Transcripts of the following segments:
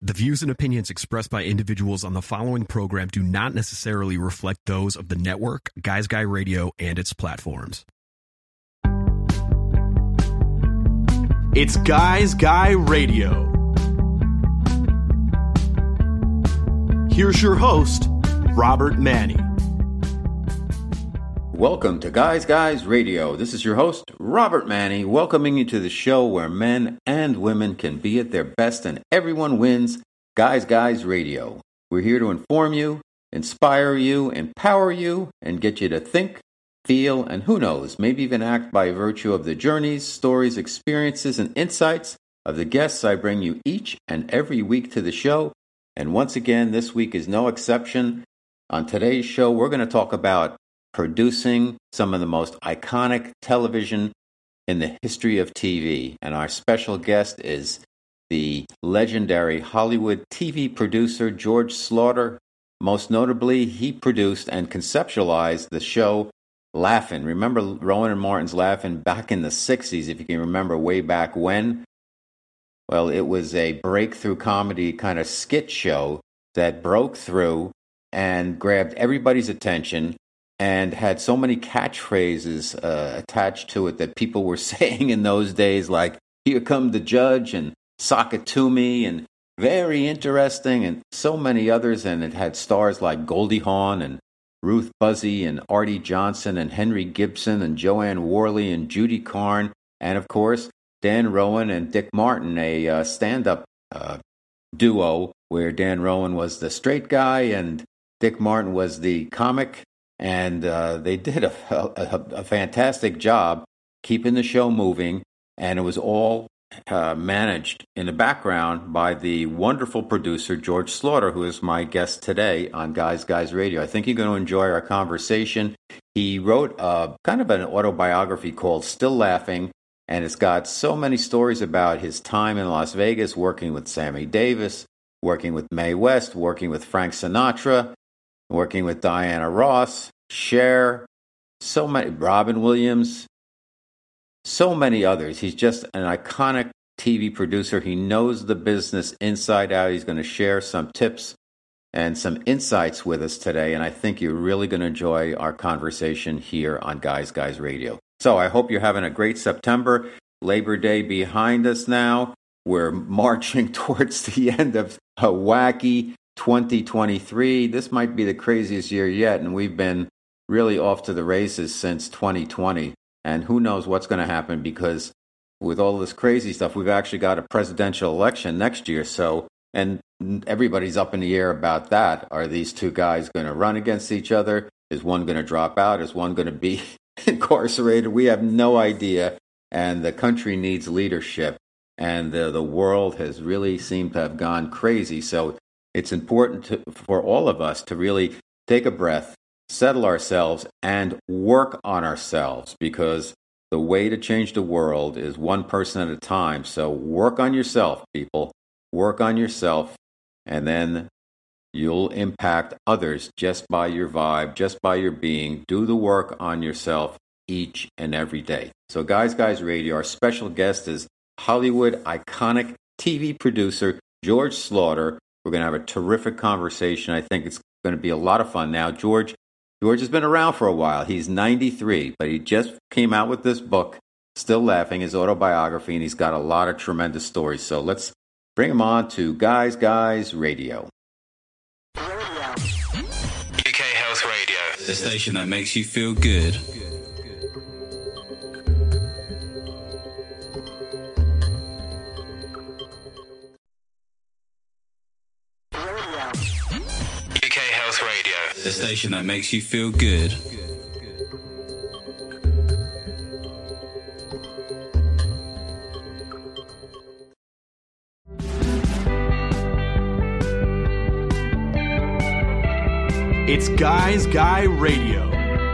The views and opinions expressed by individuals on the following program do not necessarily reflect those of the network, Guys Guy Radio, and its platforms. It's Guys Guy Radio. Here's your host, Robert Manni. Welcome to Guys Guys Radio. This is your host, Robert Manni, welcoming you to the show where men and women can be at their best and everyone wins. Guys Guys Radio. We're here to inform you, inspire you, empower you, and get you to think, feel, and who knows, maybe even act by virtue of the journeys, stories, experiences, and insights of the guests I bring you each and every week to the show. And once again, this week is no exception. On today's show, we're going to talk about producing some of the most iconic television in the history of TV. And our special guest is the legendary Hollywood TV producer George Schlatter. Most notably, he produced and conceptualized the show Laugh-In. Remember Rowan and Martin's Laugh-In back in the 60s, if you can remember way back when? Well, it was a breakthrough comedy kind of skit show that broke through and grabbed everybody's attention and had so many catchphrases attached to it that people were saying in those days, like, "Here come the judge," and "Sock it to me," and "Very interesting," and so many others. And it had stars like Goldie Hawn and Ruth Buzzy and Artie Johnson and Henry Gibson and Joanne Worley and Judy Carn, and of course, Dan Rowan and Dick Martin, a stand-up duo where Dan Rowan was the straight guy and Dick Martin was the comic. And they did a fantastic job keeping the show moving, and it was all managed in the background by the wonderful producer George Schlatter, who is my guest today on Guys Guys Radio. I think you're going to enjoy our conversation. He wrote kind of an autobiography called Still Laughing, and it's got so many stories about his time in Las Vegas, working with Sammy Davis, working with Mae West, working with Frank Sinatra, working with Diana Ross, Cher, so many, Robin Williams, so many others. He's just an iconic TV producer. He knows the business inside out. He's going to share some tips and some insights with us today, and I think you're really going to enjoy our conversation here on Guys Guys Radio. So I hope you're having a great September. Labor Day behind us now. We're marching towards the end of a wacky 2023. This might be the craziest year yet, and we've been really off to the races since 2020. And who knows what's going to happen, because with all this crazy stuff, we've actually got a presidential election next year. So, and everybody's up in the air about that. Are these two guys going to run against each other? Is one going to drop out? Is one going to be incarcerated? We have no idea. And the country needs leadership. And the world has really seemed to have gone crazy. So it's important for all of us to really take a breath, settle ourselves, and work on ourselves, because the way to change the world is one person at a time. So work on yourself, people. Work on yourself, and then you'll impact others just by your vibe, just by your being. Do the work on yourself each and every day. So Guys Guys Radio, our special guest is Hollywood iconic TV producer George Schlatter. We're going to have a terrific conversation. I think it's going to be a lot of fun. Now, George has been around for a while. He's 93, but he just came out with this book, Still Laughing, his autobiography, and he's got a lot of tremendous stories. So let's bring him on to Guys Guys Radio. UK Health Radio, the station that makes you feel good. The station that makes you feel good. It's Guys Guy Radio.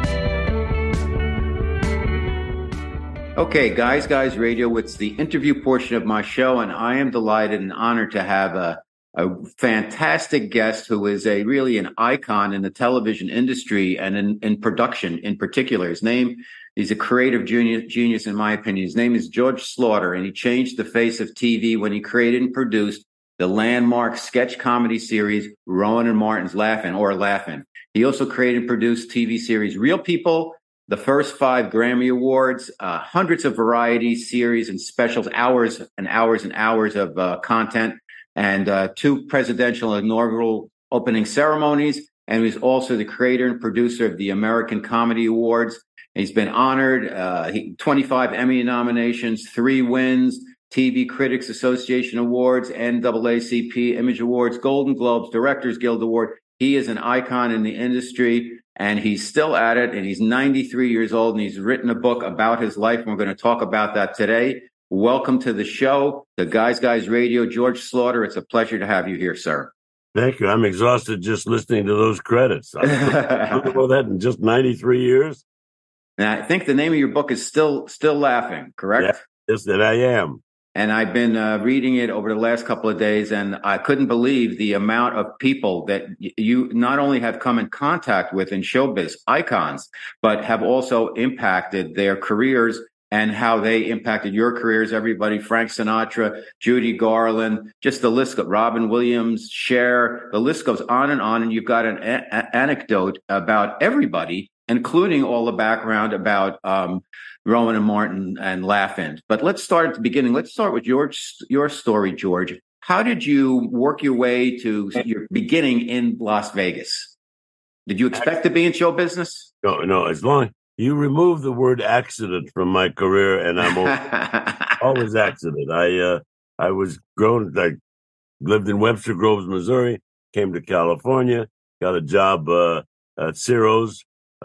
Okay, Guys Guys Radio, it's the interview portion of my show, and I am delighted and honored to have a fantastic guest who is really an icon in the television industry and in production in particular. He's a creative genius, in my opinion. His name is George Schlatter, and he changed the face of TV when he created and produced the landmark sketch comedy series Rowan and Martin's Laugh-In. He also created and produced TV series Real People, the first 5 Grammy Awards, hundreds of variety series and specials, hours and hours and hours of content, and 2 presidential inaugural opening ceremonies. And he's also the creator and producer of the American Comedy Awards. He's been honored, 25 Emmy nominations, 3 wins, TV Critics Association Awards, NAACP Image Awards, Golden Globes, Directors Guild Award. He is an icon in the industry, and he's still at it, and he's 93 years old, and he's written a book about his life, and we're going to talk about that today. Welcome to the show, the Guys Radio. George Slaughter, it's a pleasure to have you here, sir. Thank you. I'm exhausted just listening to those credits. I don't know that in just 93 years. Now, I think the name of your book is Still Laughing, correct? Yes, that I am. And I've been reading it over the last couple of days, and I couldn't believe the amount of people that you not only have come in contact with in showbiz, icons, but have also impacted their careers and how they impacted your careers. Everybody, Frank Sinatra, Judy Garland, just the list goes, Robin Williams, Cher, the list goes on. And you've got an anecdote about everybody, including all the background about Rowan and Martin and Laugh-In. But let's start at the beginning. Let's start with your story, George. How did you work your way to your beginning in Las Vegas? Did you expect to be in show business? No. As long you remove the word accident from my career, and I'm always accident. I was grown. I lived in Webster Groves, Missouri. Came to California. Got a job at Ciro's,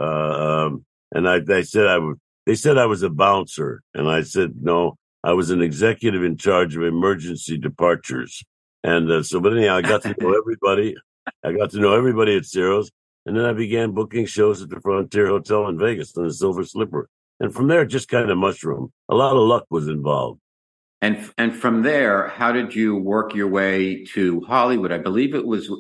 and they said I was a bouncer, and I said no. I was an executive in charge of emergency departures, and but anyhow, I got to know everybody. I got to know everybody at Ciro's. And then I began booking shows at the Frontier Hotel in Vegas on the Silver Slipper. And from there, it just kind of mushroomed. A lot of luck was involved. And from there, how did you work your way to Hollywood? I believe it was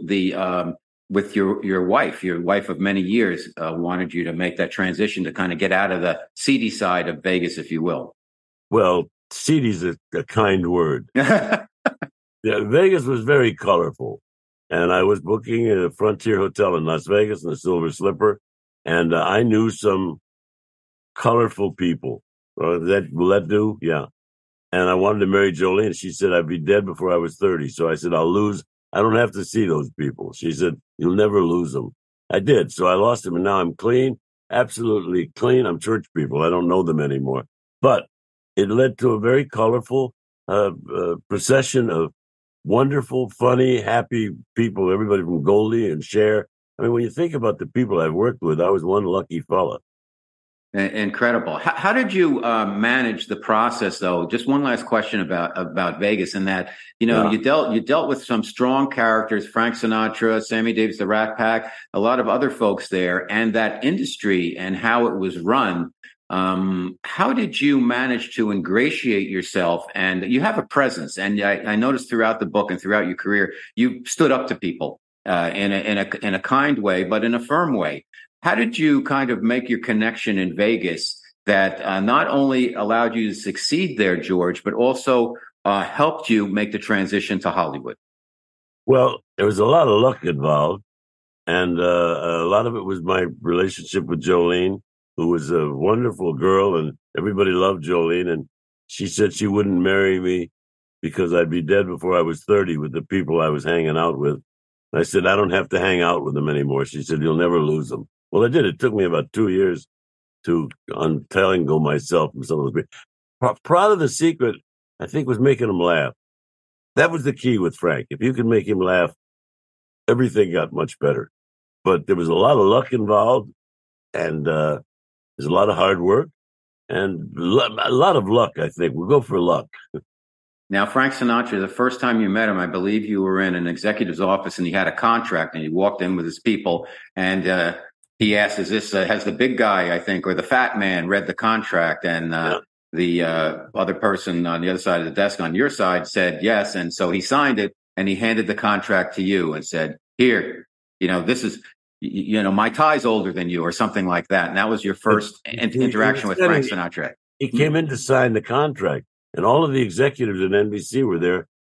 with your wife of many years, wanted you to make that transition to kind of get out of the seedy side of Vegas, if you will. Well, seedy's a kind word. Yeah, Vegas was very colorful. And I was booking at a Frontier Hotel in Las Vegas in the Silver Slipper. And I knew some colorful people. Will that do? Yeah. And I wanted to marry Jolene. She said I'd be dead before I was 30. So I said, I don't have to see those people. She said, you'll never lose them. I did. So I lost them, and now I'm clean, absolutely clean. I'm church people. I don't know them anymore. But it led to a very colorful procession of wonderful, funny, happy people, everybody from Goldie and Cher. I mean, when you think about the people I've worked with, I was one lucky fella. Incredible. How did you manage the process, though? Just one last question about Vegas, and that you dealt with some strong characters: Frank Sinatra, Sammy Davis, the Rat Pack, a lot of other folks there, and that industry and how it was run. How did you manage to ingratiate yourself? And you have a presence, and I noticed throughout the book and throughout your career, you stood up to people in a kind way, but in a firm way. How did you kind of make your connection in Vegas that not only allowed you to succeed there, George, but also helped you make the transition to Hollywood? Well, there was a lot of luck involved, and a lot of it was my relationship with Jolene, who was a wonderful girl, and everybody loved Jolene. And she said she wouldn't marry me because I'd be dead before I was 30 with the people I was hanging out with. And I said, I don't have to hang out with them anymore. She said, you'll never lose them. Well, I did. It took me about 2 years to untangle myself from some of those people. Part of the secret, I think, was making them laugh. That was the key with Frank. If you could make him laugh, everything got much better. But there was a lot of luck involved, and there's a lot of hard work and a lot of luck, I think. We'll go for luck. Now, Frank Sinatra, the first time you met him, I believe you were in an executive's office and he had a contract and he walked in with his people and he asked, has the big guy, I think, or the fat man read the contract? And the other person on the other side of the desk on your side said yes. And so he signed it and he handed the contract to you and said, here, this is, my tie's older than you or something like that. And that was your first interaction with Frank Sinatra. He came in to sign the contract, and all of the executives at NBC were there,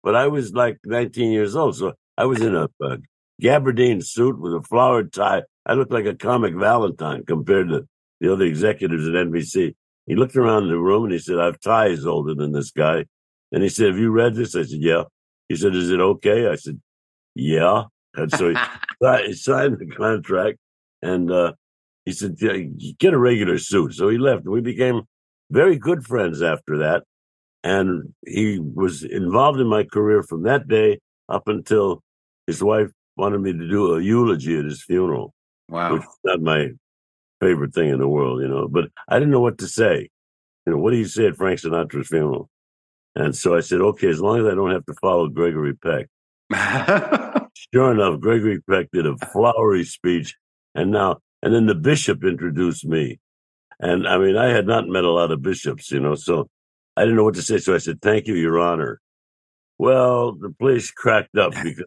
but I was like 19 years old. So I was in a gabardine suit with a flowered tie. I looked like a comic Valentine compared to the other executives at NBC. He looked around the room and he said, I have ties older than this guy. And he said, have you read this? I said, yeah. He said, is it okay? I said, yeah. And so he signed the contract and he said, yeah, get a regular suit. So he left. We became very good friends after that. And he was involved in my career from that day up until his wife wanted me to do a eulogy at his funeral. Wow. Which is not my favorite thing in the world, but I didn't know what to say. What do you say at Frank Sinatra's funeral? And so I said, okay, as long as I don't have to follow Gregory Peck. Sure enough, Gregory Peck did a flowery speech. And then the bishop introduced me. And I mean, I had not met a lot of bishops, so I didn't know what to say. So I said, thank you, Your Honor. Well, the place cracked up because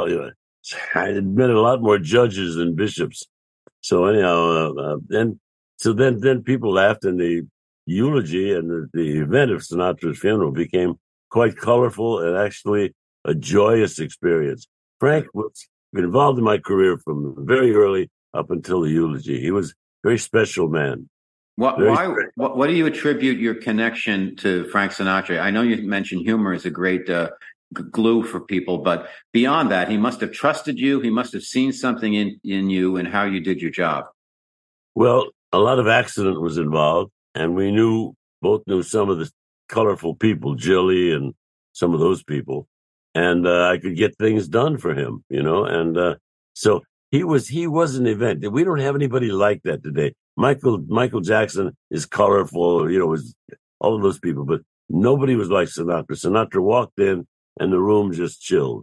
I had met a lot more judges than bishops. So anyhow, then people laughed, and the eulogy and the event of Sinatra's funeral became quite colorful and actually a joyous experience. Frank was involved in my career from very early up until the eulogy. He was a very special man. What do you attribute your connection to Frank Sinatra? I know you mentioned humor is a great glue for people, but beyond that, he must have trusted you. He must have seen something in you and how you did your job. Well, a lot of accident was involved, and we both knew some of the colorful people, Jilly and some of those people, and I could get things done for him, and so he was an event. We don't have anybody like that today. Michael Jackson is colorful, was all of those people, but nobody was like Sinatra. Sinatra walked in and the room just chilled.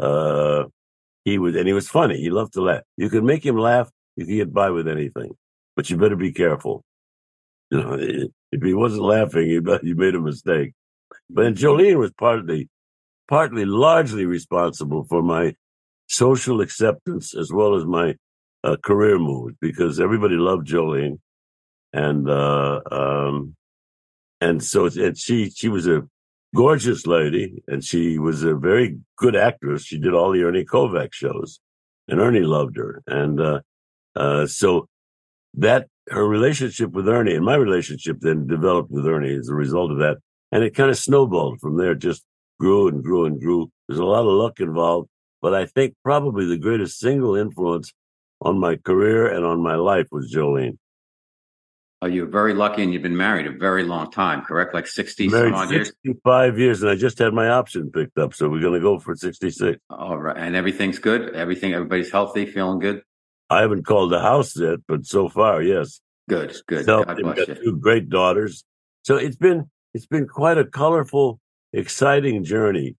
He was funny. He loved to laugh. You could make him laugh, you could get by with anything, but you better be careful. If he wasn't laughing, you made a mistake. But then Jolene was partly largely responsible for my social acceptance as well as my career moves, because everybody loved Jolene, and she was a gorgeous lady, and she was a very good actress. She did all the Ernie Kovacs shows, and Ernie loved her, and so that her relationship with Ernie and my relationship then developed with Ernie as a result of that, and it kind of snowballed from there. It just grew and grew and grew. There's a lot of luck involved, but I think probably the greatest single influence on my career and on my life was Jolene. Oh, you're very lucky, and you've been married a very long time, correct? Like 60 some odd years? 65 years, and I just had my option picked up, so we're going to go for 66. All right, and everything's good? Everybody's healthy, feeling good? I haven't called the house yet, but so far, yes. Good. So God bless you. 2 great daughters. So it's been quite a colorful, exciting journey.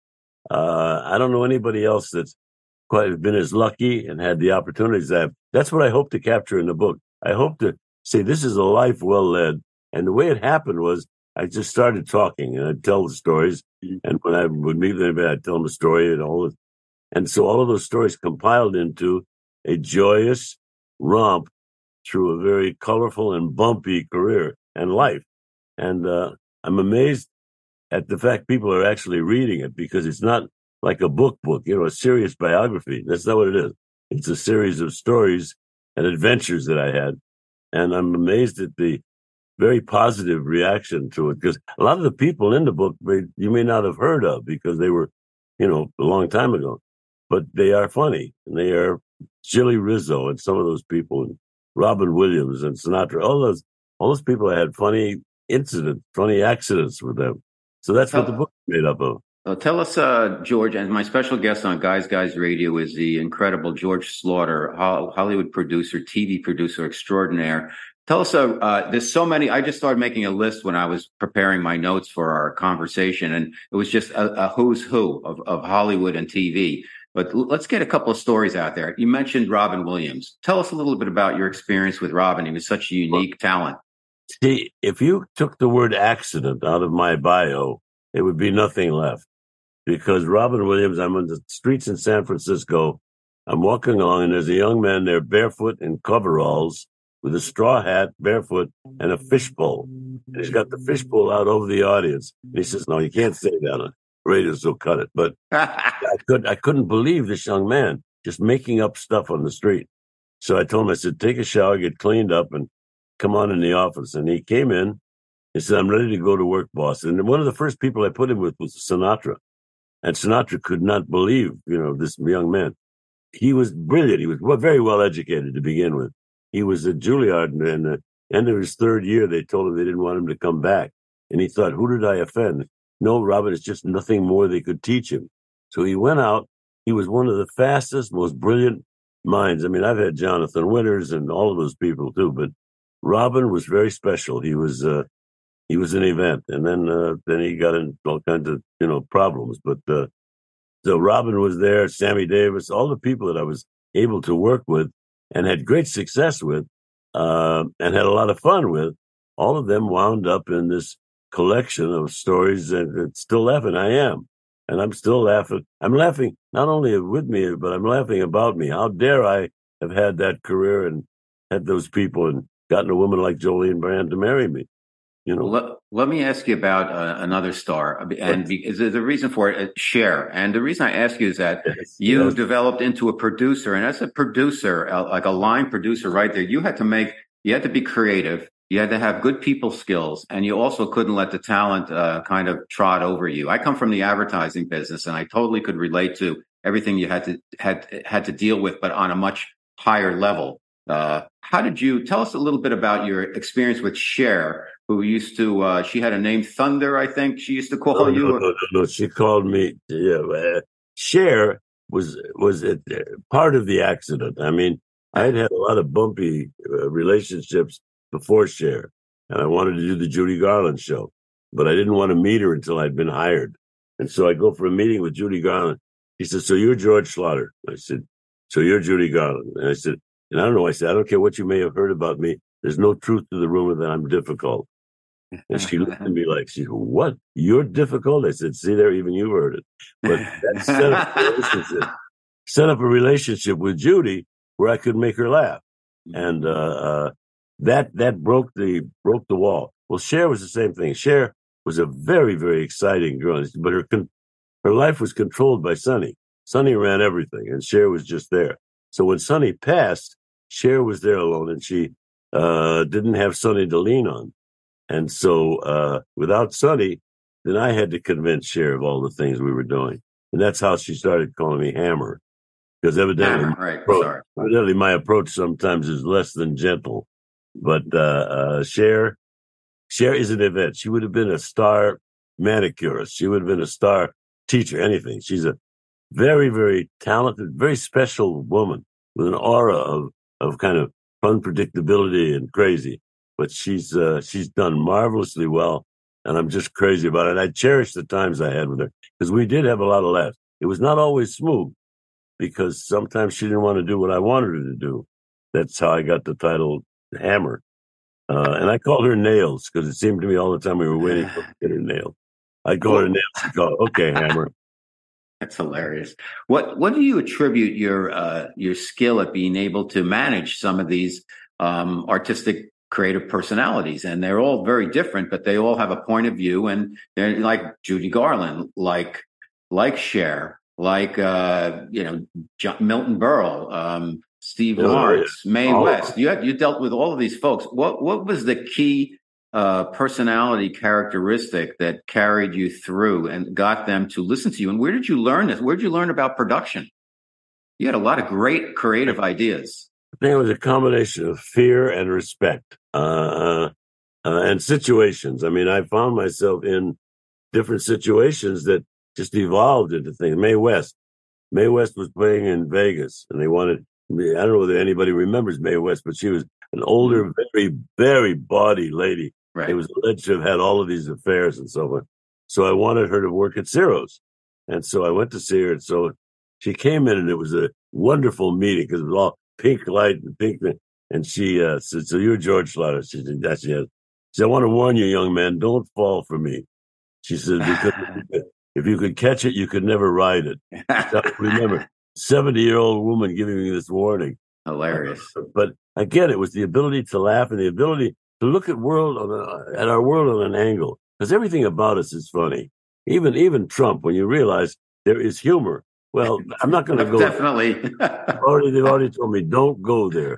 I don't know anybody else that's quite been as lucky and had the opportunities I have. That's what I hope to capture in the book. I hope to say this is a life well led. And the way it happened was I just started talking, and I'd tell the stories. And when I would meet with anybody, I'd tell them a story and so all of those stories compiled into a joyous romp through a very colorful and bumpy career and life. And I'm amazed at the fact people are actually reading it, because it's not like a book, a serious biography. That's not what it is. It's a series of stories and adventures that I had. And I'm amazed at the very positive reaction to it, because a lot of the people in the book you may not have heard of because they were, a long time ago, but they are funny, and they are Jilly Rizzo and some of those people, and Robin Williams and Sinatra, all those people had funny incidents, funny accidents with them. So that's what the book is made up of. Tell us, George, and my special guest on Guys Radio is the incredible George Slaughter, Hollywood producer, TV producer extraordinaire. Tell us, there's so many. I just started making a list when I was preparing my notes for our conversation, and it was just a who's who of Hollywood and TV. But let's get a couple of stories out there. You mentioned Robin Williams. Tell us a little bit about your experience with Robin. He was such a unique talent. See, if you took the word accident out of my bio, it would be nothing left. Because Robin Williams, I'm on the streets in San Francisco. I'm walking along, and there's a young man there barefoot in coveralls with a straw hat, barefoot, and a fishbowl. And he's got the fishbowl out over the audience. And he says, no, you can't say that. radio, so cut it. But I couldn't believe this young man just making up stuff on the street. So I told him, I said, take a shower, get cleaned up, and come on in the office. And he came in. He said, I'm ready to go to work, boss. And one of the first people I put him with was Sinatra. And Sinatra could not believe, this young man. He was brilliant. He was very well educated to begin with. He was at Juilliard, and at the end of his third year, they told him they didn't want him to come back. And he thought, who did I offend? No, Robert, it's just nothing more they could teach him. So he went out. He was one of the fastest, most brilliant minds. I mean, I've had Jonathan Winters and all of those people too, but Robin was very special. He was an event, and then he got in all kinds of problems. But so Robin was there, Sammy Davis, all the people that I was able to work with and had great success with, and had a lot of fun with. All of them wound up in this collection of stories, and still laughing. I am. And I'm still laughing. I'm laughing not only with me, but I'm laughing about me. How dare I have had that career and had those people and gotten a woman like Jolene Brand to marry me? Let me ask you about another star, and the reason for it, Cher. And the reason I ask you is that you developed into a producer, and as a producer, like a line producer, right there, you had to be creative. You had to have good people skills, and you also couldn't let the talent kind of trot over you. I come from the advertising business, and I totally could relate to everything you had to deal with, but on a much higher level. How did you tell us a little bit about your experience with Cher, who used to? She had a name, Thunder, I think. She used to call you. No. She called me. Yeah, Cher was part of the accident. I mean, I had a lot of bumpy relationships before Cher, and I wanted to do the Judy Garland show, but I didn't want to meet her until I'd been hired. And so I go for a meeting with Judy Garland. He said, so you're George Schlatter. I said, so you're Judy Garland. And I said, and I don't know, I said, I don't care what you may have heard about me. There's no truth to the rumor that I'm difficult. And she looked at me like, she said, what? You're difficult? I said, see there, even you heard it. But that set up a relationship with Judy where I could make her laugh. And that broke the wall. Well, Cher was the same thing. Cher was a very, very exciting girl, but her life was controlled by Sonny. Sonny ran everything, and Cher was just there. So when Sonny passed, Cher was there alone, and she didn't have Sonny to lean on. And so without Sonny, then I had to convince Cher of all the things we were doing. And that's how she started calling me Hammer. Because evidently my approach sometimes is less than gentle. But Cher is an event. She would have been a star manicurist. She would have been a star teacher, anything. She's a very, very talented, very special woman with an aura of kind of unpredictability and crazy. But she's done marvelously well, and I'm just crazy about it. I cherish the times I had with her because we did have a lot of laughs. It was not always smooth because sometimes she didn't want to do what I wanted her to do. That's how I got the title Hammer. And I called her Nails because it seemed to me all the time we were waiting for her to get her nailed. I'd call her Nails. She'd call, okay, Hammer. That's hilarious. What do you attribute your skill at being able to manage some of these artistic, creative personalities? And they're all very different, but they all have a point of view. And they're like Judy Garland, like Cher, like Milton Berle, Steve Lawrence, Mae West. You dealt with all of these folks. What was the key personality characteristic that carried you through and got them to listen to you? And where did you learn this? Where did you learn about production? You had a lot of great creative ideas. I think it was a combination of fear and respect and situations. I mean, I found myself in different situations that just evolved into things. Mae West was playing in Vegas, and they wanted me. I don't know whether anybody remembers Mae West, but she was an older, very, very bawdy lady. Right. It was alleged to have had all of these affairs and so on. So I wanted her to work at Ciro's. And so I went to see her. And so she came in, and it was a wonderful meeting because it was all pink light and pink. And she said, so you're George Schlatter? She said, yes, yes. She said, I want to warn you, young man, don't fall for me. She said, because if you could catch it, you could never ride it. So remember, 70-year-old woman giving me this warning. Hilarious. But again, it was the ability to laugh and the ability to look at our world on an angle, because everything about us is funny. even Trump, when you realize there is humor. Well, I'm not going to go. Definitely. They've already told me don't go there.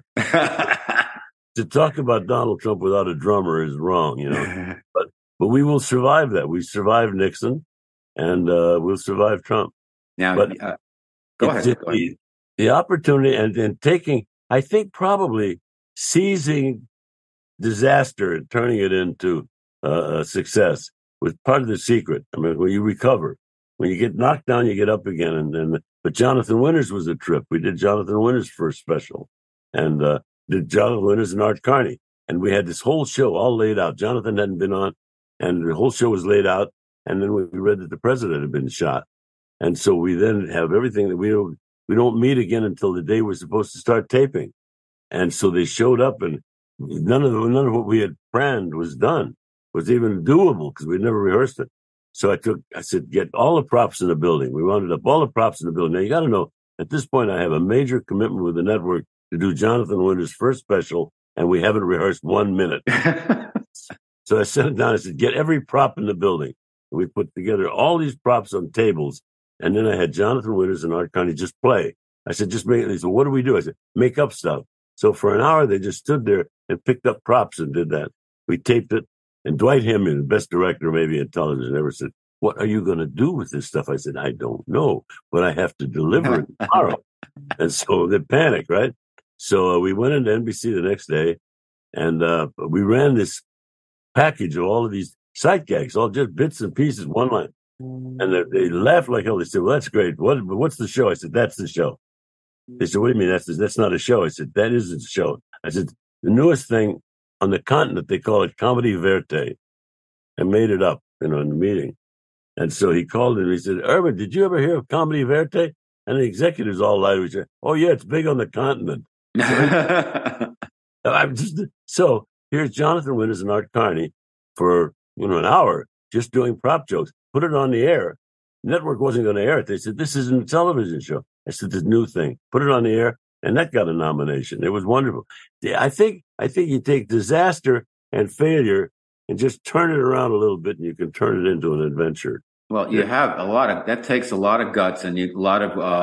To talk about Donald Trump without a drummer is wrong, But we will survive that. We survived Nixon, and we'll survive Trump. Now, but go ahead. The opportunity and taking, I think, probably seizing disaster and turning it into success was part of the secret. I mean, when you recover, when you get knocked down, you get up again. But Jonathan Winters was a trip. We did Jonathan Winters' first special, and did Jonathan Winters and Art Carney, and we had this whole show all laid out. Jonathan hadn't been on, and the whole show was laid out. And then we read that the president had been shot, and so we then have everything that we don't meet again until the day we're supposed to start taping. And so they showed up, and none of what we had planned was done, was even doable because we'd never rehearsed it. So I said, get all the props in the building. We rounded up all the props in the building. Now you got to know, at this point, I have a major commitment with the network to do Jonathan Winters' first special, and we haven't rehearsed 1 minute. So I sent it down. I said, get every prop in the building. And we put together all these props on tables, and then I had Jonathan Winters and Art Carney just play. I said, just make it. They said, what do we do? I said, make up stuff. So for an hour, they just stood there and picked up props and did that. We taped it. And Dwight Hemming, the best director maybe in television, ever said, what are you going to do with this stuff? I said, I don't know, but I have to deliver it tomorrow. And so they panicked, right? So we went into NBC the next day, and we ran this package of all of these sight gags, all just bits and pieces, one line. And they laughed like hell. They said, well, that's great. What's the show? I said, that's the show. They said, what do you mean that's not a show? I said, that isn't a show. I said, the newest thing on the continent, they call it Comedy Verte. I made it up, in the meeting. And so he called and he said, Urban, did you ever hear of Comedy Verte? And the executives all lied. We said, oh, yeah, it's big on the continent. So here's Jonathan Winters and Art Carney for an hour just doing prop jokes. Put it on the air. Network wasn't going to air it. They said, this isn't a television show. I said, this new thing. Put it on the air, and that got a nomination. It was wonderful. I think you take disaster and failure and just turn it around a little bit, and you can turn it into an adventure. Well, you have that takes a lot of guts and a lot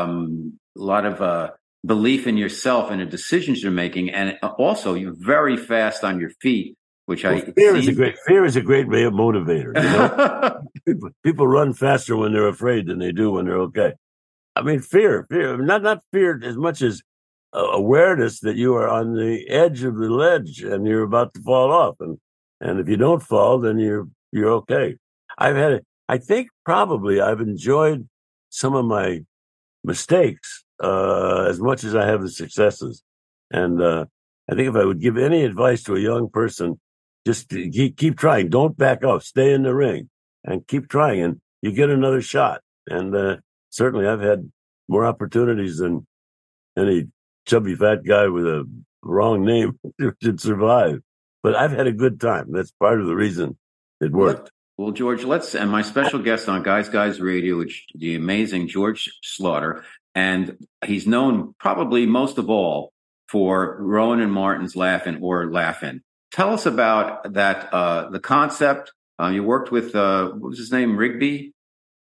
of belief in yourself and the decisions you're making, and also you're very fast on your feet. Fear is a great way of motivator. People run faster when they're afraid than they do when they're okay. I mean, fear, not fear as much as awareness that you are on the edge of the ledge and you're about to fall off, and if you don't fall, then you're okay. I think probably I've enjoyed some of my mistakes as much as I have the successes, and I think if I would give any advice to a young person, just keep trying. Don't back off. Stay in the ring and keep trying, and you get another shot. And certainly I've had more opportunities than any chubby fat guy with a wrong name should survive. But I've had a good time. That's part of the reason it worked. Well, George, and my special guest on Guys Radio, which the amazing George Schlatter, and he's known probably most of all for Rowan and Martin's Laugh-In. Tell us about that, the concept. You worked with, what was his name, Digby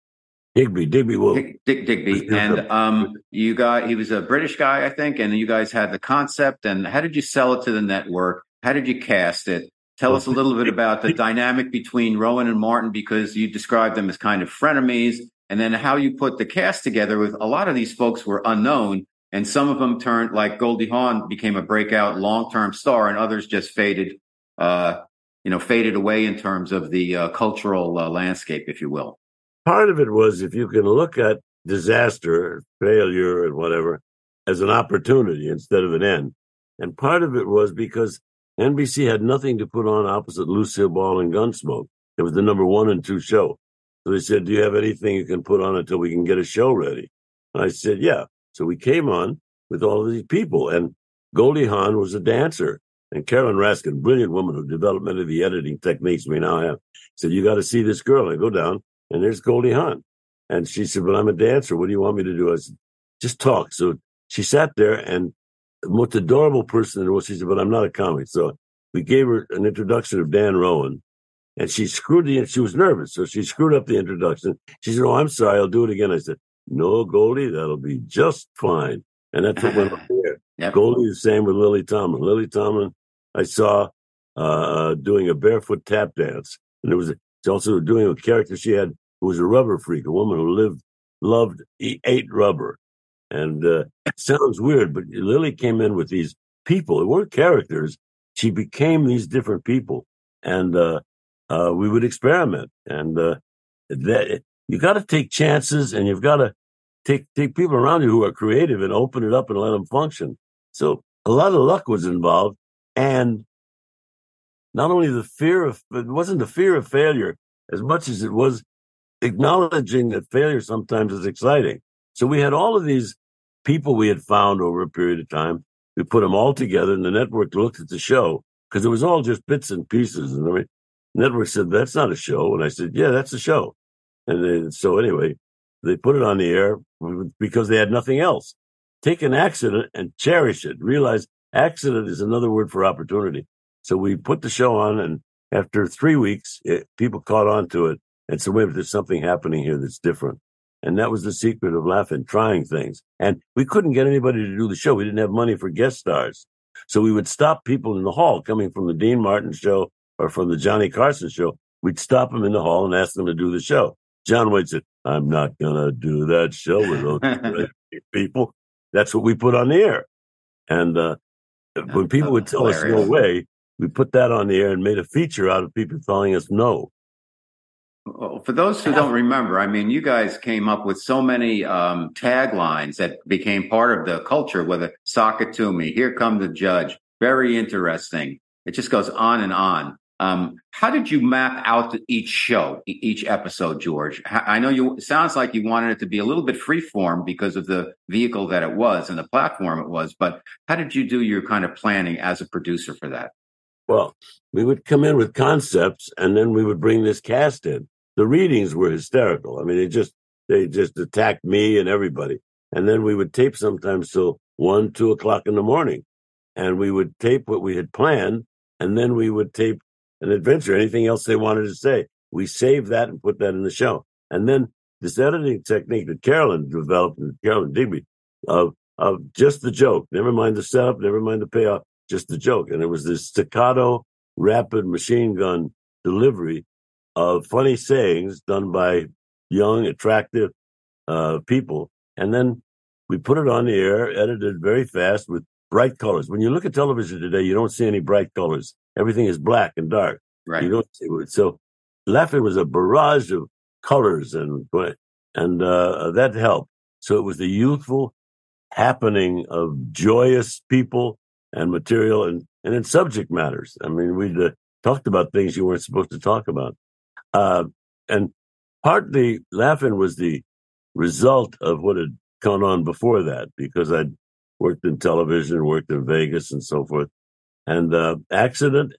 Wolf. Digby. And he was a British guy, I think, and you guys had the concept. And how did you sell it to the network? How did you cast it? Tell us a little bit about the dynamic between Rowan and Martin, because you described them as kind of frenemies, and then how you put the cast together with a lot of these folks were unknown. And some of them turned, like Goldie Hawn became a breakout long-term star, and others just faded away in terms of the cultural landscape, if you will. Part of it was, if you can look at disaster, failure, and whatever as an opportunity instead of an end. And part of it was because NBC had nothing to put on opposite Lucille Ball and Gunsmoke. It was the number 1 and 2 show. So they said, do you have anything you can put on until we can get a show ready? And I said, yeah. So we came on with all of these people, and Goldie Hawn was a dancer, and Karen Raskin, brilliant woman who developed many of the editing techniques we now have, said, you got to see this girl. I go down, and there's Goldie Hawn. And she said, but I'm a dancer. What do you want me to do? I said, just talk. So she sat there, and the most adorable person in the world, she said, but I'm not a comic. So we gave her an introduction of Dan Rowan, And she she was nervous, so she screwed up the introduction. She said, "Oh, I'm sorry, I'll do it again." I said, "No, Goldie, that'll be just fine." And that's what went on there. Yep. Goldie, the same with Lily Tomlin. Lily Tomlin, I saw doing a barefoot tap dance. And she's also doing a character she had who was a rubber freak, a woman who ate rubber. And it sounds weird, but Lily came in with these people. It weren't characters. She became these different people. And we would experiment. And that you got to take chances, and you've got to take people around you who are creative and open it up and let them function. So a lot of luck was involved. And not only it wasn't the fear of failure as much as it was acknowledging that failure sometimes is exciting. So we had all of these people we had found over a period of time. We put them all together, and the network looked at the show because it was all just bits and pieces. And the network said, "That's not a show." And I said, "Yeah, that's a show." And so anyway, they put it on the air because they had nothing else. Take an accident and cherish it. Realize accident is another word for opportunity. So we put the show on, and after 3 weeks, people caught on to it. And so, wait, there's something happening here that's different. And that was the secret of Laugh-In, trying things. And we couldn't get anybody to do the show. We didn't have money for guest stars. So we would stop people in the hall coming from the Dean Martin show or from the Johnny Carson show. We'd stop them in the hall and ask them to do the show. John Wayne said, "I'm not going to do that show with those people." That's what we put on the air. And when people would tell us no way, we put that on the air and made a feature out of people telling us no. Well, for those who don't remember, I mean, you guys came up with so many taglines that became part of the culture, whether "Sock It To Me," "Here Come the Judge," "Very Interesting." It just goes on and on. How did you map out each show, each episode, George? I know it sounds like you wanted it to be a little bit freeform because of the vehicle that it was and the platform it was, but how did you do your kind of planning as a producer for that? Well, we would come in with concepts, and then we would bring this cast in. The readings were hysterical. I mean, they just attacked me and everybody. And then we would tape sometimes till 1, 2 o'clock in the morning. And we would tape what we had planned, and then we would tape an adventure, anything else they wanted to say. We saved that and put that in the show. And then this editing technique that Carolyn developed, Carolyn Digby, of just the joke. Never mind the setup, never mind the payoff, just the joke. And it was this staccato, rapid machine gun delivery of funny sayings done by young, attractive people. And then we put it on the air, edited very fast with bright colors. When you look at television today, you don't see any bright colors. Everything is black and dark. Right. You don't see it. So Laugh-In was a barrage of colors, and that helped. So it was the youthful happening of joyous people and material and then subject matters. I mean, we talked about things you weren't supposed to talk about. And partly Laugh-In was the result of what had gone on before that, because I'd worked in television, worked in Vegas and so forth. And accident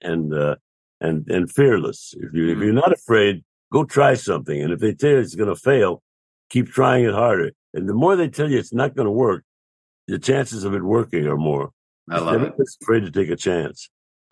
and fearless. If you're not afraid, go try something. And if they tell you it's going to fail, keep trying it harder. And the more they tell you it's not going to work, the chances of it working are more. I love it. Afraid to take a chance.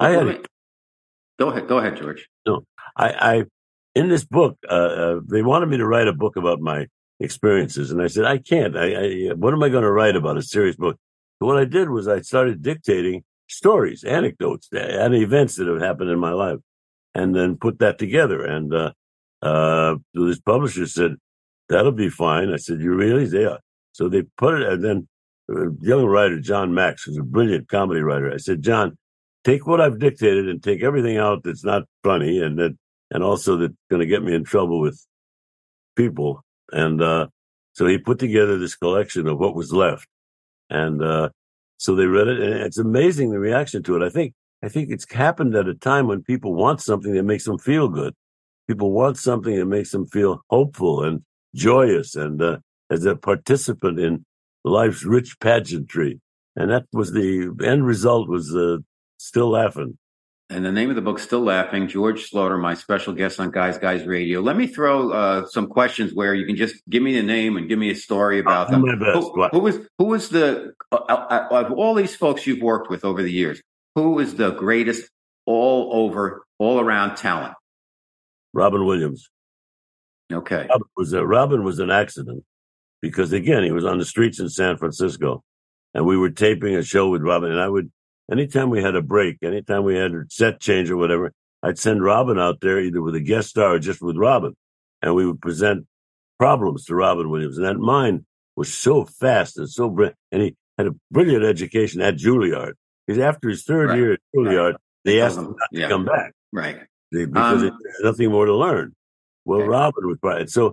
Go ahead, George. No, I in this book, they wanted me to write a book about my experiences, and I said I can't. What am I going to write about? A serious book? So what I did was I started dictating stories, anecdotes, and events that have happened in my life, and then put that together. And this publisher said, "That'll be fine." I said, "You really?" Yeah. So they put it, and then a young writer, John Max, who's a brilliant comedy writer, I said, "John, take what I've dictated and take everything out that's not funny and also that's going to get me in trouble with people." And so he put together this collection of what was left. And so they read it, and it's amazing the reaction to it. I think it's happened at a time when people want something that makes them feel good. People want something that makes them feel hopeful and joyous, and as a participant in life's rich pageantry. And that was the end result, was Still Laughing. And the name of the book, Still Laughing. George Slaughter, my special guest on Guys Radio. Let me throw some questions where you can just give me the name and give me a story about them. My best. Who was the of all these folks you've worked with over the years? Who is the greatest all around talent? Robin Williams. Okay. Robin was an accident because, again, he was on the streets in San Francisco, and we were taping a show with Robin. And anytime we had a break, anytime we had a set change or whatever, I'd send Robin out there either with a guest star or just with Robin, and we would present problems to Robin Williams. And that mind was so fast and so brilliant, and he had a brilliant education at Juilliard. Because after his third year at Juilliard, they asked him not to come back, right? Because there's nothing more to learn. Well, Robin was right. So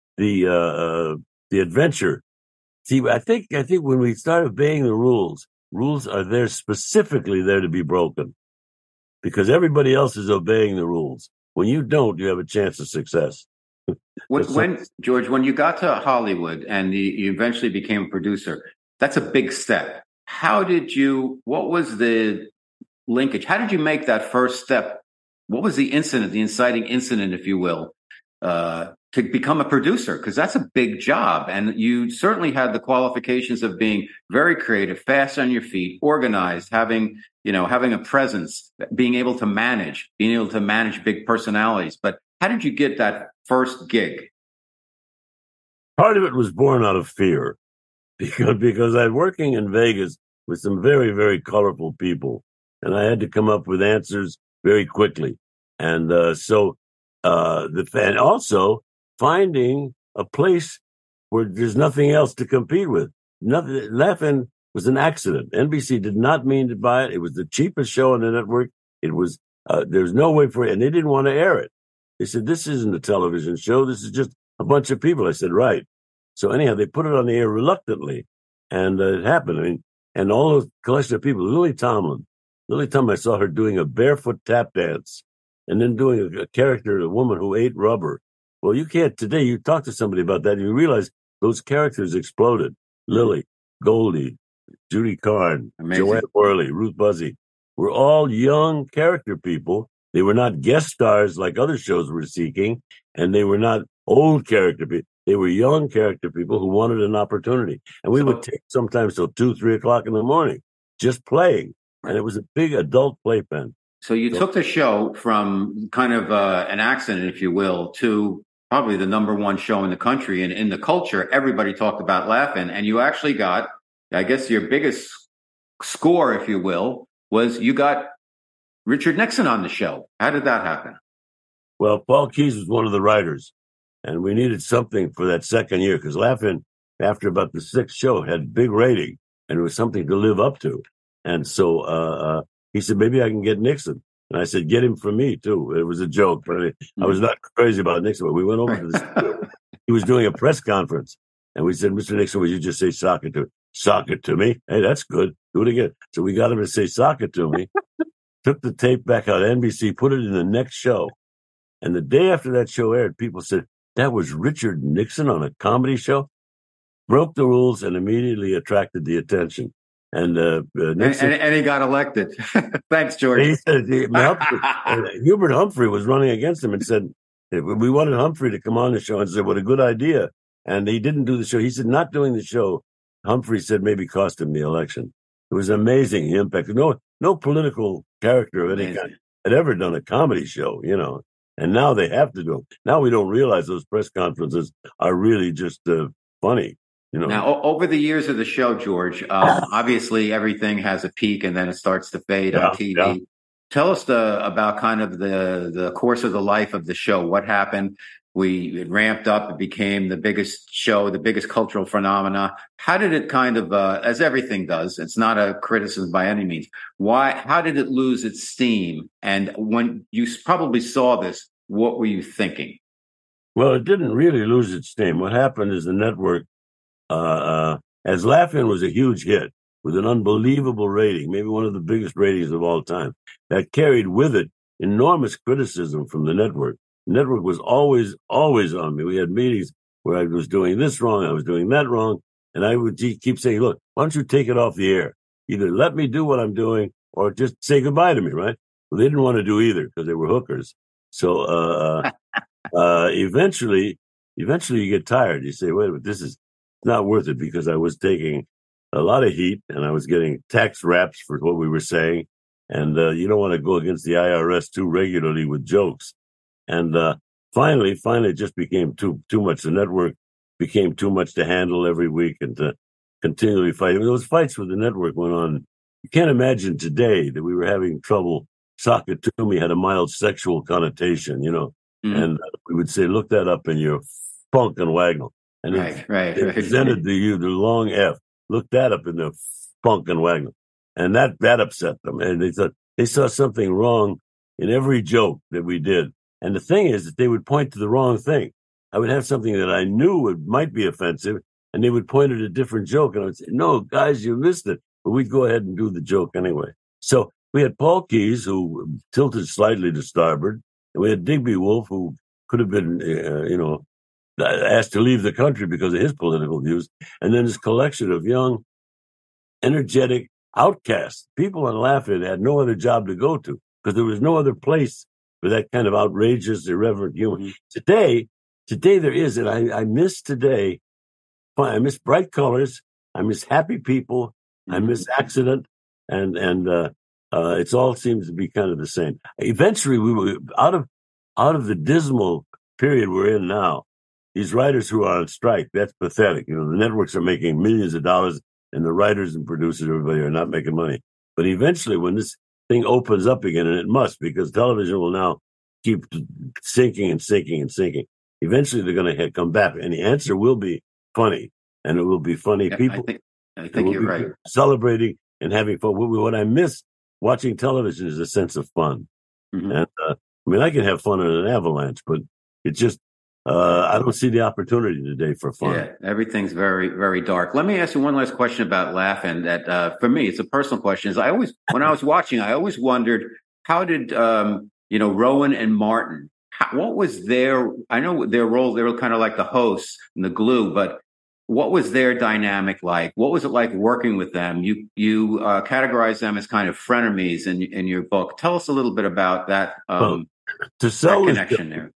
the adventure. See, I think when we start obeying the rules are there specifically there to be broken, because everybody else is obeying the rules. When you don't, you have a chance of success. George, when you got to Hollywood and you eventually became a producer, that's a big step. What was the linkage? How did you make that first step? What was the inciting incident, if you will, to become a producer? Because that's a big job. And you certainly had the qualifications of being very creative, fast on your feet, organized, having a presence, being able to manage big personalities. But how did you get that first gig? Part of it was born out of fear, because I'm working in Vegas with some very, very colorful people, and I had to come up with answers very quickly. And and also finding a place where there's nothing else to compete with. Laugh-In was an accident. NBC did not mean to buy it. It was the cheapest show on the network. It was there's no way for it, and they didn't want to air it. They said, "This isn't a television show. This is just a bunch of people." I said, "Right." So anyhow, they put it on the air reluctantly, and it happened. I mean, and all those collection of people. Lily Tomlin, I saw her doing a barefoot tap dance, and then doing a character, a woman who ate rubber. Well, you can't today. You talk to somebody about that, and you realize those characters exploded. Lily, Goldie, Judy Carn, Amazing. Joanne Worley, Ruth Buzzy were all young character people. They were not guest stars like other shows were seeking, and they were not old character people. They were young character people who wanted an opportunity. And we would take sometimes till 2, 3 o'clock in the morning just playing. And it was a big adult playpen. So you took the show from kind of an accident, if you will, to probably the number one show in the country. And in the culture, everybody talked about Laugh-In. And you actually got, I guess your biggest score, if you will, was you got Richard Nixon on the show. How did that happen? Well, Paul Keyes was one of the writers, and we needed something for that second year, because Laugh-In, after about the 6th show, had big rating, and it was something to live up to. And so he said, maybe I can get Nixon. And I said, get him for me, too. It was a joke, but I was not crazy about Nixon. But we went over to the studio. He was doing a press conference, and we said, Mr. Nixon, would you just say sock it to me? Sock it to me? Hey, that's good. Do it again. So we got him to say sock it to me. Took the tape back out of NBC, put it in the next show. And the day after that show aired, people said, that was Richard Nixon on a comedy show? Broke the rules and immediately attracted the attention. And Nixon, and he got elected. Thanks, George. He said, Hubert Humphrey was running against him and said, we wanted Humphrey to come on the show, and said, what a good idea. And he didn't do the show. He said, not doing the show, Humphrey said maybe cost him the election. It was amazing, the impact. No political character of any kind had ever done a comedy show, and now they have to do them. Now we don't realize those press conferences are really just funny. Now, over the years of the show, George, obviously everything has a peak and then it starts to fade on TV. Yeah. Tell us about kind of the course of the life of the show. What happened? It ramped up. It became the biggest show, the biggest cultural phenomena. How did it kind of, as everything does, it's not a criticism by any means. How did it lose its steam? And when you probably saw this, what were you thinking? Well, it didn't really lose its steam. What happened is the network, as Laugh-In was a huge hit with an unbelievable rating, maybe one of the biggest ratings of all time, that carried with it enormous criticism from the network. The network was always on me. We had meetings where I was doing this wrong, I was doing that wrong, and I would keep saying, look, why don't you take it off the air? Either let me do what I'm doing or just say goodbye to me, right? Well, they didn't want to do either because they were hookers. So eventually you get tired. You say, wait a minute, this is not worth it, because I was taking a lot of heat and I was getting tax raps for what we were saying. And you don't want to go against the IRS too regularly with jokes. And finally, it just became too much. The network became too much to handle every week and to continually fight. I mean, those fights with the network went on. You can't imagine today that we were having trouble. Sakatumi had a mild sexual connotation, and we would say, look that up in your Funk and Wagnall. And they presented to you the long F. Look that up in the Funk and Wagnall. And that upset them. And they thought they saw something wrong in every joke that we did. And the thing is that they would point to the wrong thing. I would have something that I knew might be offensive, and they would point at a different joke. And I would say, no, guys, you missed it. But we'd go ahead and do the joke anyway. So we had Paul Keyes, who tilted slightly to starboard. And we had Digby Wolf, who could have been, asked to leave the country because of his political views. And then this collection of young, energetic outcasts. People on Laugh-In had no other job to go to because there was no other place for that kind of outrageous, irreverent humor. Today there is, and I miss today. I miss bright colors. I miss happy people. I miss accident, and it all seems to be kind of the same. Eventually, we were out of the dismal period we're in now. These writers who are on strike, that's pathetic. The networks are making millions of dollars, and the writers and producers, everybody, are not making money. But eventually, when this thing opens up again, and it must, because television will now keep sinking and sinking and sinking. Eventually, they're going to come back, and the answer will be funny, and it will be funny people. I think you're right. Celebrating and having fun. What I miss watching television is a sense of fun. And I can have fun in an avalanche, but it just I don't see the opportunity today for fun. Yeah, everything's very, very dark. Let me ask you one last question about Laugh-In. That for me, it's a personal question. When I was watching, I always wondered, how did Rowan and Martin? What was their? I know their roles. They were kind of like the hosts and the glue, but what was their dynamic like? What was it like working with them? You categorize them as kind of frenemies in your book. Tell us a little bit about that. To sell that connection there.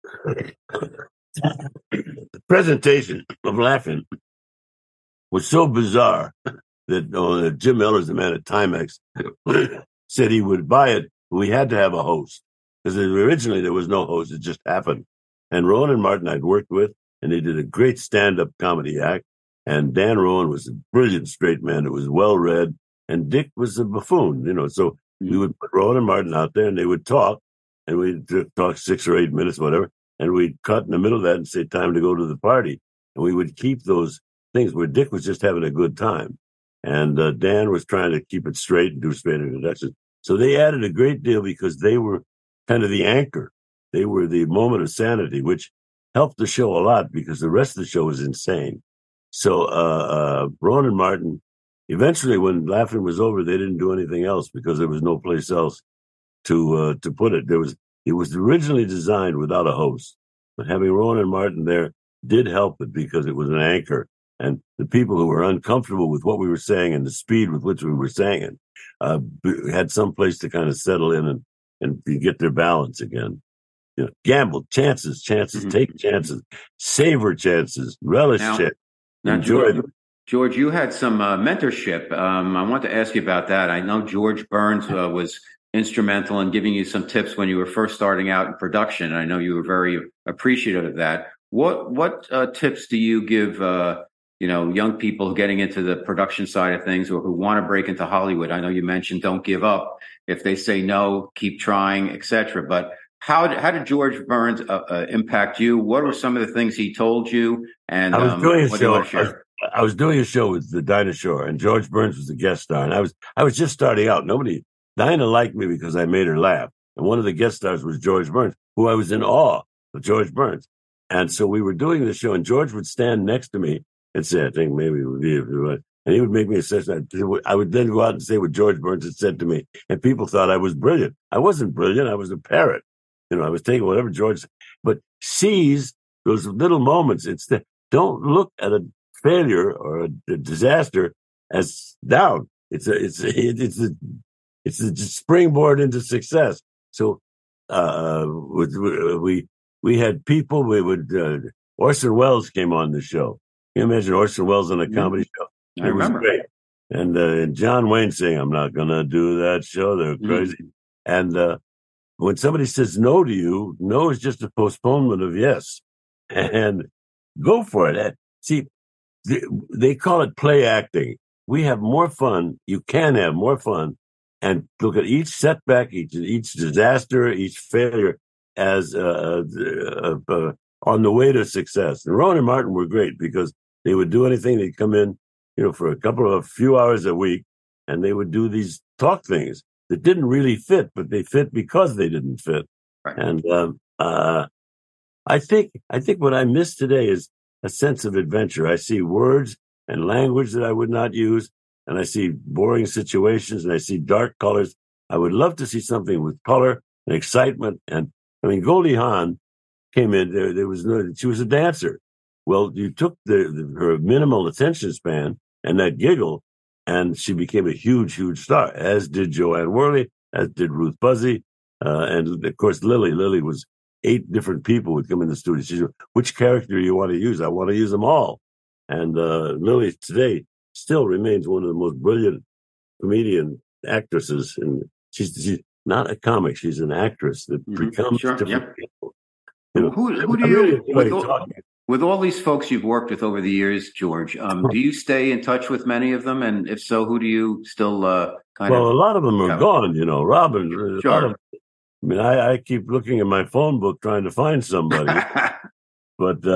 The presentation of Laugh-In was so bizarre that Jim Miller's the man at Timex said he would buy it. But we had to have a host because originally there was no host. It just happened. And Rowan and Martin I'd worked with, and they did a great stand-up comedy act. And Dan Rowan was a brilliant straight man who was well-read, and Dick was a buffoon, So we would put Rowan and Martin out there, and they would talk, and we'd talk 6 or 8 minutes, whatever, and we'd cut in the middle of that and say, time to go to the party. And we would keep those things where Dick was just having a good time, and Dan was trying to keep it straight and do straight introductions. So they added a great deal because they were kind of the anchor. They were the moment of sanity, which helped the show a lot because the rest of the show was insane. So Rowan and Martin, eventually when Laugh-In was over, they didn't do anything else because there was no place else to put it. It was originally designed without a host, but having Rowan and Martin there did help it because it was an anchor. And the people who were uncomfortable with what we were saying and the speed with which we were saying it had some place to kind of settle in and get their balance again. Gamble, chances, take chances, savor chances, relish chances. Now, George, you had some mentorship. I want to ask you about that. I know George Burns was instrumental in giving you some tips when you were first starting out in production. I know you were very appreciative of that. What tips do you give young people getting into the production side of things or who want to break into Hollywood? I know you mentioned don't give up. If they say no, keep trying, etc. But how did George Burns impact you? What were some of the things he told you? And I was doing a show. I was doing a show with the Dinah Shore, and George Burns was the guest star. And I was just starting out. Dinah liked me because I made her laugh. And one of the guest stars was George Burns, who I was in awe of George Burns. And so we were doing the show, and George would stand next to me and say, I think maybe it would be if you would. And he would make me a session. I would then go out and say what George Burns had said to me. And people thought I was brilliant. I wasn't brilliant. I was a parrot. I was taking whatever George said. But seize those little moments. Don't look at a failure or a disaster as down. It's a springboard into success. So we had people. We would Orson Welles came on the show. Can you imagine Orson Welles on a comedy show? I remember. Was great. And John Wayne saying, "I'm not going to do that show. They're crazy." And when somebody says no to you, no is just a postponement of yes. And go for it. See, they call it play acting. We have more fun. You can have more fun and look at each setback, each disaster, each failure as on the way to success. And Rowan and Martin were great because they would do anything. They'd come in, for a few hours a week, and they would do these talk things that didn't really fit, but they fit because they didn't fit. Right. And I think what I miss today is a sense of adventure. I see words and language that I would not use, and I see boring situations, and I see dark colors. I would love to see something with color and excitement. And I mean, Goldie Hawn came in. She was a dancer. Well, you took her minimal attention span and that giggle, and she became a huge, huge star. As did Joanne Worley, as did Ruth Buzzy, and of course Lily. Lily was 8 different people would come in the studio. She said, "Which character you want to use? I want to use them all." And Lily today still remains one of the most brilliant comedian actresses, and she's not a comic; she's an actress that becomes different people. Who do you with all these folks you've worked with over the years, George? Do you stay in touch with many of them? And if so, who do you still Well, a lot of them are gone. Robin. Sure. I keep looking at my phone book trying to find somebody. But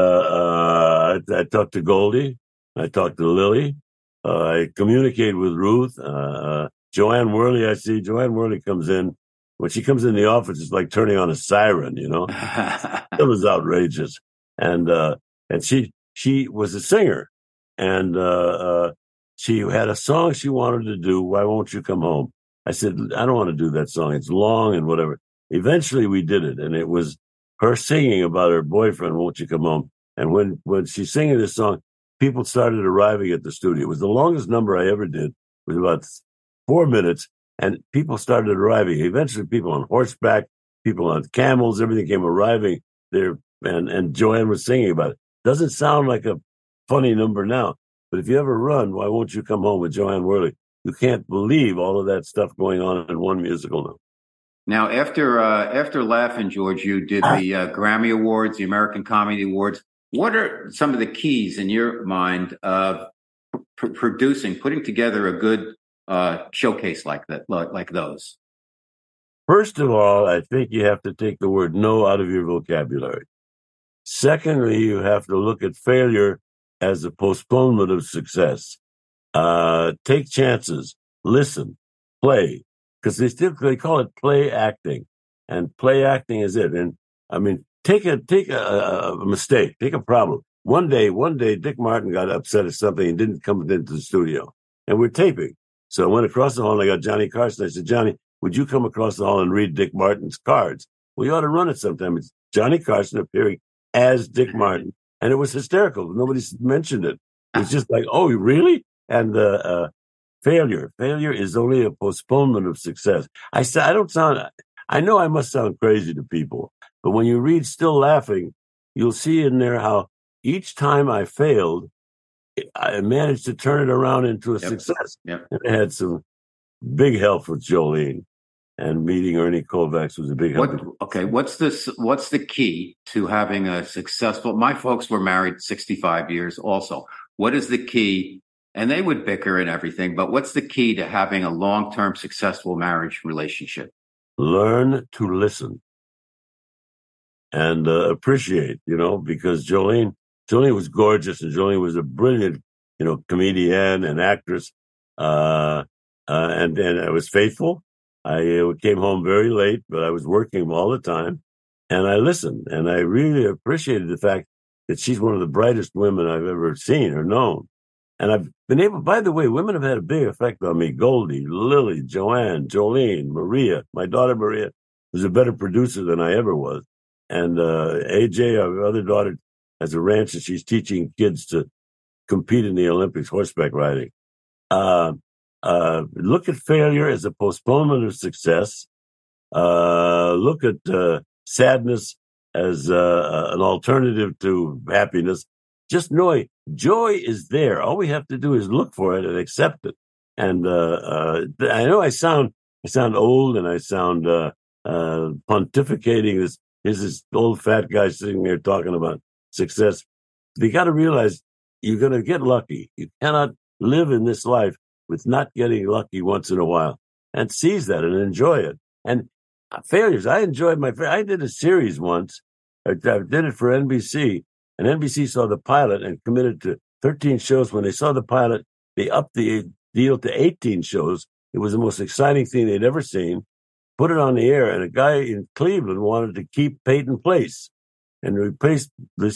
I talked to Goldie. I talked to Lily. I communicate with Ruth. Joanne Worley, I see. Joanne Worley comes in. When she comes in the office, it's like turning on a siren, It was outrageous. And she was a singer. And she had a song she wanted to do, Why Won't You Come Home? I said, I don't want to do that song. It's long and whatever. Eventually we did it. And it was her singing about her boyfriend, Won't You Come Home? And when she's singing this song, people started arriving at the studio. It was the longest number I ever did. It was about 4 minutes. And people started arriving. Eventually, people on horseback, people on camels, everything came arriving there. And Joanne was singing about it. Doesn't sound like a funny number now, but if you ever run, Why Won't You Come Home with Joanne Worley? You can't believe all of that stuff going on in one musical now. Now, after Laugh-In, George, you did the Grammy Awards, the American Comedy Awards. What are some of the keys in your mind of putting together a good showcase like that, like those? First of all, I think you have to take the word no out of your vocabulary. Secondly, you have to look at failure as a postponement of success. Take chances, listen, play, because they call it play acting, and play acting is it. And I mean, take a mistake, take a problem. One day, Dick Martin got upset at something and didn't come into the studio, and we're taping. So I went across the hall and I got Johnny Carson. I said, Johnny, would you come across the hall and read Dick Martin's cards? We ought to run it sometime. It's Johnny Carson appearing as Dick Martin. And it was hysterical. Nobody mentioned it. It was just like, oh, really? And failure is only a postponement of success. I know I must sound crazy to people, but when you read Still Laughing, you'll see in there how each time I failed, I managed to turn it around into a success. Yep. And I had some big help with Jolene, and meeting Ernie Kovacs was a big help. What's the key to having a successful? My folks were married 65 years also. What is the key? And they would bicker and everything, but what's the key to having a long-term successful marriage relationship? Learn to listen and appreciate, because Jolene was gorgeous, and Jolene was a brilliant, comedian and actress. And I was faithful. I came home very late, but I was working all the time, and I listened, and I really appreciated the fact that she's one of the brightest women I've ever seen or known. And I've been able, by the way, women have had a big effect on me. Goldie, Lily, Joanne, Jolene, Maria. My daughter Maria was a better producer than I ever was. And AJ, our other daughter, has a ranch, and she's teaching kids to compete in the Olympics, horseback riding. Look at failure as a postponement of success. Look at sadness as an alternative to happiness. Just know joy is there. All we have to do is look for it and accept it. And I know I sound old, and I sound pontificating this. Here's this old fat guy sitting there talking about success. You got to realize you're going to get lucky. You cannot live in this life with not getting lucky once in a while, and seize that and enjoy it. And failures, I enjoyed I did a series once. I did it for NBC, and NBC saw the pilot and committed to 13 shows. When they saw the pilot, they upped the deal to 18 shows. It was the most exciting thing they'd ever seen. Put it on the air, and a guy in Cleveland wanted to keep Peyton Place, and replaced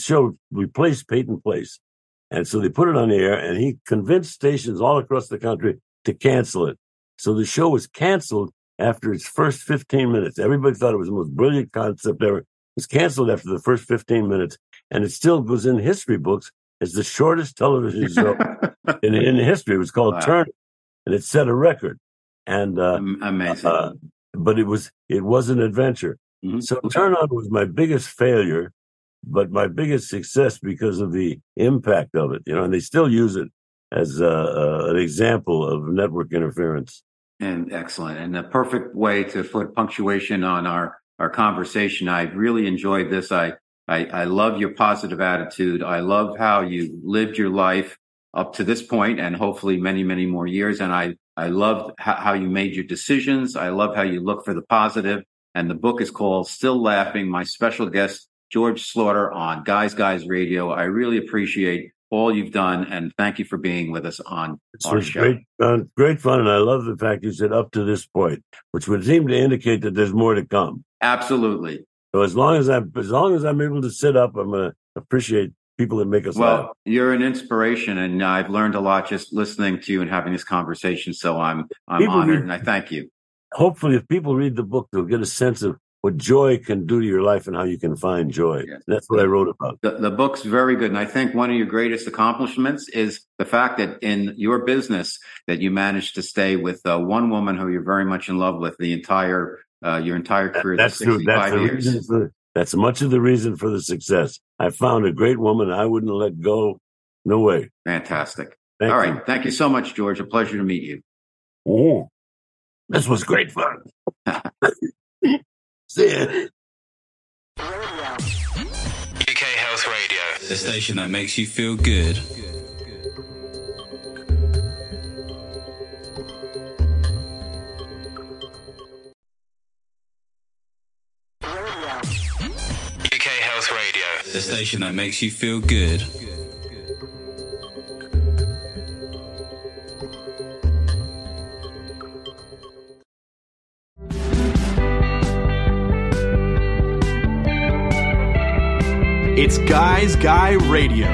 Peyton Place. And so they put it on the air, and he convinced stations all across the country to cancel it. So the show was canceled after its first 15 minutes. Everybody thought it was the most brilliant concept ever. It was canceled after the first 15 minutes, and it still goes in history books as the shortest television show in history. It was called Turner, and it set a record. And amazing. But it was an adventure. Mm-hmm. So Turn On was my biggest failure, but my biggest success because of the impact of it. And they still use it as an example of network interference. And excellent. And the perfect way to put punctuation on our conversation. I really enjoyed this. I love your positive attitude. I love how you lived your life up to this point and hopefully many, many more years. And I love how you made your decisions. I love how you look for the positive. And the book is called Still Laughing. My special guest, George Slaughter on Guys Radio. I really appreciate all you've done, and thank you for being with us on our show. Great fun, and I love the fact you said up to this point, which would seem to indicate that there's more to come. Absolutely. So as long as I'm able to sit up, I'm going to appreciate people that make us laugh. Well, you're an inspiration, and I've learned a lot just listening to you and having this conversation. So I'm honored, and I thank you. Hopefully, if people read the book, they'll get a sense of what joy can do to your life and how you can find joy. Yes. That's what I wrote about. The book's very good. And I think one of your greatest accomplishments is the fact that in your business that you managed to stay with one woman who you're very much in love with your entire career. That's true. That's much of the reason for the success. I found a great woman. I wouldn't let go. No way. Fantastic. All right. Thank you so much, George. A pleasure to meet you. Oh, this was great fun. See ya. UK Health Radio, the station that makes you feel good. UK Health Radio, the station that makes you feel good. It's Guys Guy Radio.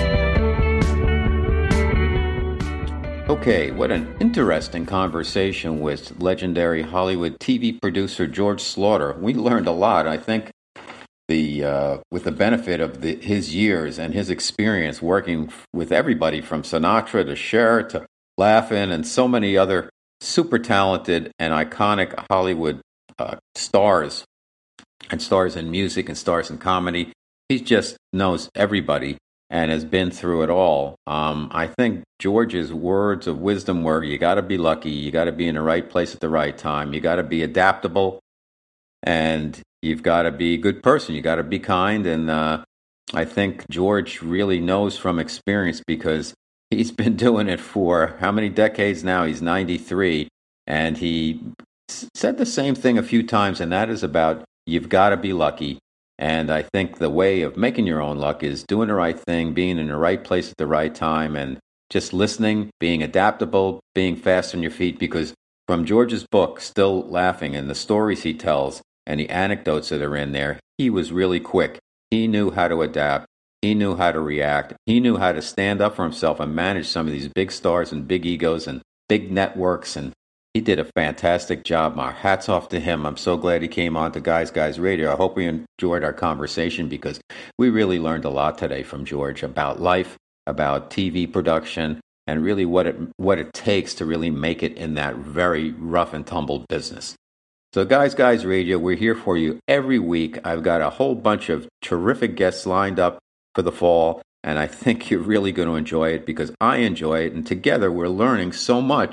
Okay, what an interesting conversation with legendary Hollywood TV producer George Slaughter. We learned a lot. I think with the benefit of his years and his experience working with everybody from Sinatra to Cher to Laugh-In and so many other super talented and iconic Hollywood stars, and stars in music and stars in comedy. He just knows everybody and has been through it all. I think George's words of wisdom were, you got to be lucky, you got to be in the right place at the right time, you got to be adaptable, and you've got to be a good person, you got to be kind. And I think George really knows from experience because he's been doing it for how many decades now? He's 93, and he said the same thing a few times, and that is about you've got to be lucky. And I think the way of making your own luck is doing the right thing, being in the right place at the right time, and just listening, being adaptable, being fast on your feet. Because from George's book, Still Laughing, and the stories he tells and the anecdotes that are in there, he was really quick. He knew how to adapt. He knew how to react. He knew how to stand up for himself and manage some of these big stars and big egos and big networks. And he did a fantastic job. My hat's off to him. I'm so glad he came on to Guys Radio. I hope we enjoyed our conversation because we really learned a lot today from George about life, about TV production, and really what it takes to really make it in that very rough and tumble business. So Guys Radio, we're here for you every week. I've got a whole bunch of terrific guests lined up for the fall, and I think you're really going to enjoy it because I enjoy it, and together we're learning so much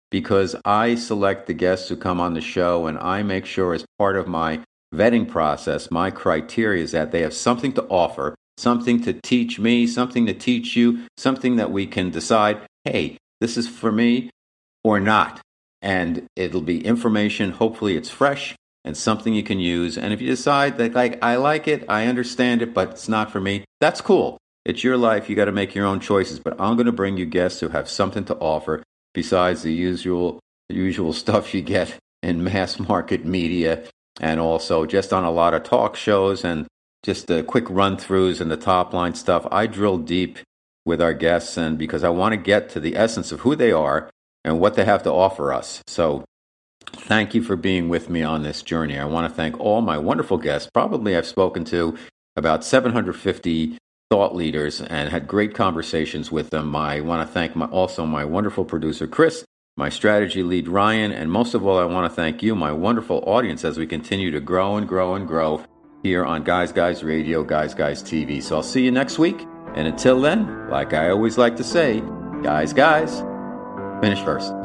because I select the guests who come on the show, and I make sure as part of my vetting process, my criteria is that they have something to offer, something to teach me, something to teach you, something that we can decide, hey, this is for me or not. And it'll be information, hopefully it's fresh and something you can use. And if you decide that, like, I like it, I understand it, but it's not for me, that's cool. It's your life. You got to make your own choices. But I'm going to bring you guests who have something to offer besides the usual stuff you get in mass market media, and also just on a lot of talk shows and just the quick run-throughs and the top-line stuff. I drill deep with our guests, and because I want to get to the essence of who they are and what they have to offer us. So thank you for being with me on this journey. I want to thank all my wonderful guests. Probably I've spoken to about 750 thought leaders and had great conversations with them. I want to thank also my wonderful producer, Chris, my strategy lead, Ryan, and most of all, I want to thank you, my wonderful audience, as we continue to grow and grow and grow here on Guys Guys Radio, Guys Guys TV. So I'll see you next week. And until then, like I always like to say, guys, finish first.